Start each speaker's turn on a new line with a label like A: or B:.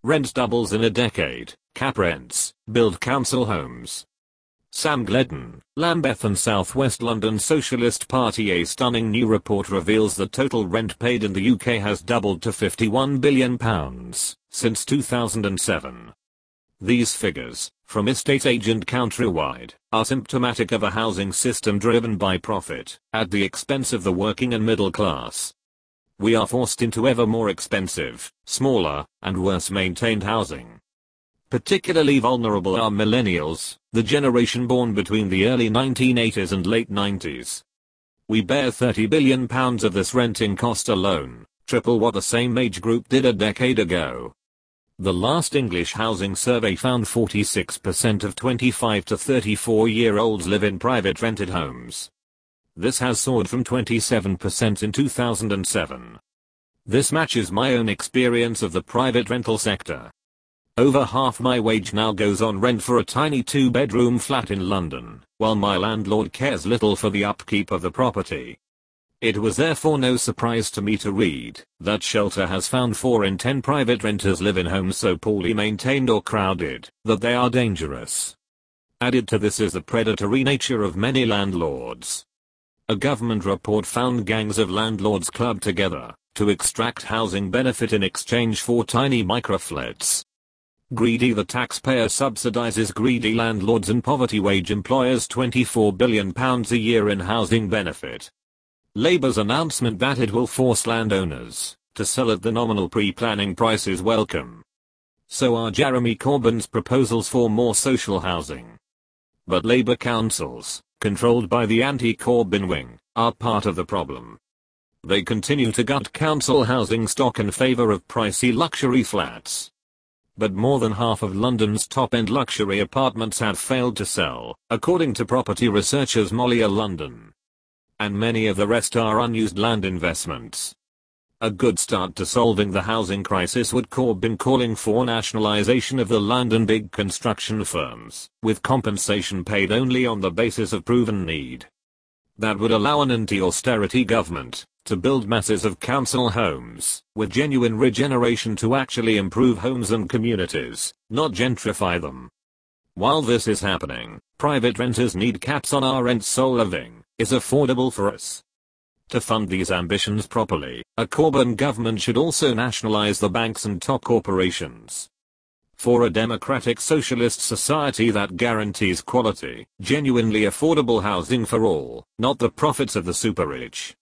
A: Rent doubles in a decade. Cap rents. Build council homes. Sam Gledden, Lambeth and South West London Socialist Party. A stunning new report reveals the total rent paid in the UK has doubled to £51 billion since 2007. These figures, from estate agent Countrywide, are symptomatic of a housing system driven by profit, at the expense of the working and middle class. We are forced into ever more expensive, smaller, and worse maintained housing. Particularly vulnerable are millennials, the generation born between the early 1980s and late 90s. We bear £30 billion of this renting cost alone, triple what the same age group did a decade ago. The last English housing survey found 46% of 25 to 34-year-olds live in private rented homes. This has soared from 27% in 2007. This matches my own experience of the private rental sector. Over half my wage now goes on rent for a tiny 2-bedroom flat in London, while my landlord cares little for the upkeep of the property. It was therefore no surprise to me to read that Shelter has found 4 in 10 private renters live in homes so poorly maintained or crowded that they are dangerous. Added to this is the predatory nature of many landlords. A government report found gangs of landlords clubbed together to extract housing benefit in exchange for tiny microflats. Greedy, the taxpayer subsidizes greedy landlords and poverty wage employers £24 billion a year in housing benefit. Labour's announcement that it will force landowners to sell at the nominal pre-planning price is welcome. So are Jeremy Corbyn's proposals for more social housing. But Labour councils, controlled by the anti-Corbyn wing, are part of the problem. They continue to gut council housing stock in favour of pricey luxury flats. But more than half of London's top-end luxury apartments have failed to sell, according to property researchers Molia London. And many of the rest are unused land investments. A good start to solving the housing crisis would Corbyn calling for nationalisation of the London big construction firms, with compensation paid only on the basis of proven need. That would allow an anti-austerity government to build masses of council homes, with genuine regeneration to actually improve homes and communities, not gentrify them. While this is happening, private renters need caps on our rent so living is affordable for us. To fund these ambitions properly, a Corbyn government should also nationalise the banks and top corporations. For a democratic socialist society that guarantees quality, genuinely affordable housing for all, not the profits of the super rich.